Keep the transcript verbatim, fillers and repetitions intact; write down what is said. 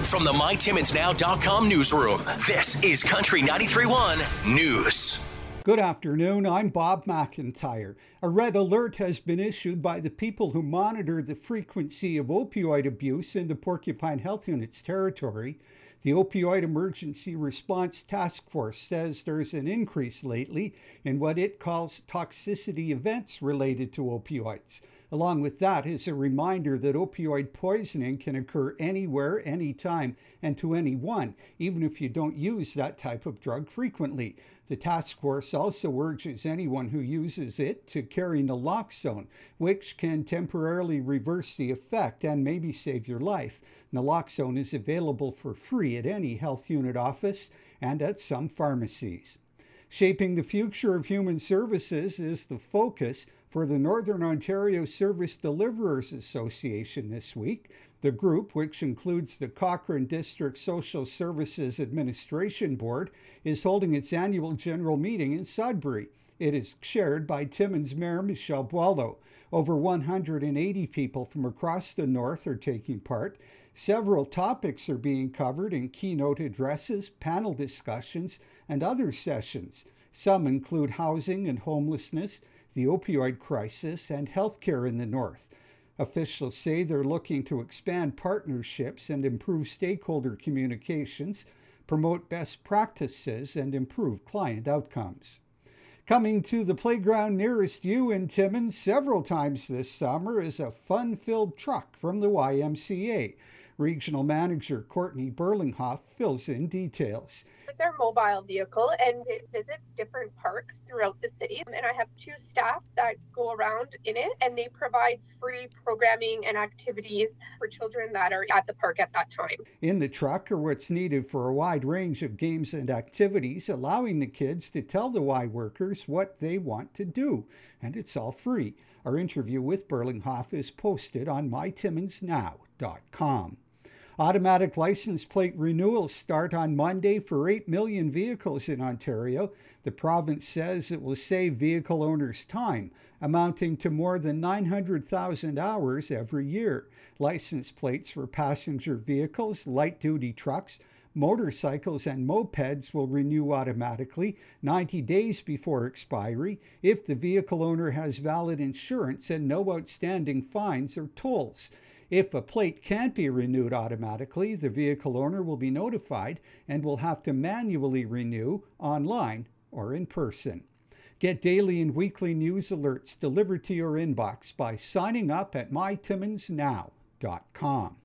From the my timmins now dot com newsroom, this is Country ninety-three point one News. Good afternoon, I'm Bob McIntyre. A red alert has been issued by the people who monitor the frequency of opioid abuse in the Porcupine Health Unit's territory. The Opioid Emergency Response Task Force says there's an increase lately in what it calls toxicity events related to opioids. Along with that is a reminder that opioid poisoning can occur anywhere, anytime, and to anyone, even if you don't use that type of drug frequently. The task force also urges anyone who uses it to carry naloxone, which can temporarily reverse the effect and maybe save your life. Naloxone is available for free at any health unit office and at some pharmacies. Shaping the future of human services is the focus for the Northern Ontario Service Deliverers Association this week. The group, which includes the Cochrane District Social Services Administration Board, is holding its annual general meeting in Sudbury. It is chaired by Timmins Mayor Michelle Boileau. Over one hundred eighty people from across the north are taking part. Several topics are being covered in keynote addresses, panel discussions, and other sessions. Some include housing and homelessness, the opioid crisis, and healthcare in the north. Officials say they're looking to expand partnerships and improve stakeholder communications, promote best practices, and improve client outcomes. Coming to the playground nearest you in Timmins several times this summer is a fun-filled truck from the Y M C A. Regional Manager Courtney Berlinghoff fills in details. It's our mobile vehicle, and it visits different parks throughout the city. And I have two staff that go around in it, and they provide free programming and activities for children that are at the park at that time. In the truck are what's needed for a wide range of games and activities, allowing the kids to tell the Y workers what they want to do. And it's all free. Our interview with Berlinghoff is posted on my timmins now dot com. Automatic license plate renewals start on Monday for eight million vehicles in Ontario. The province says it will save vehicle owners time, amounting to more than nine hundred thousand hours every year. License plates for passenger vehicles, light-duty trucks, motorcycles, and mopeds will renew automatically ninety days before expiry if the vehicle owner has valid insurance and no outstanding fines or tolls. If a plate can't be renewed automatically, the vehicle owner will be notified and will have to manually renew online or in person. Get daily and weekly news alerts delivered to your inbox by signing up at my timmins now dot com.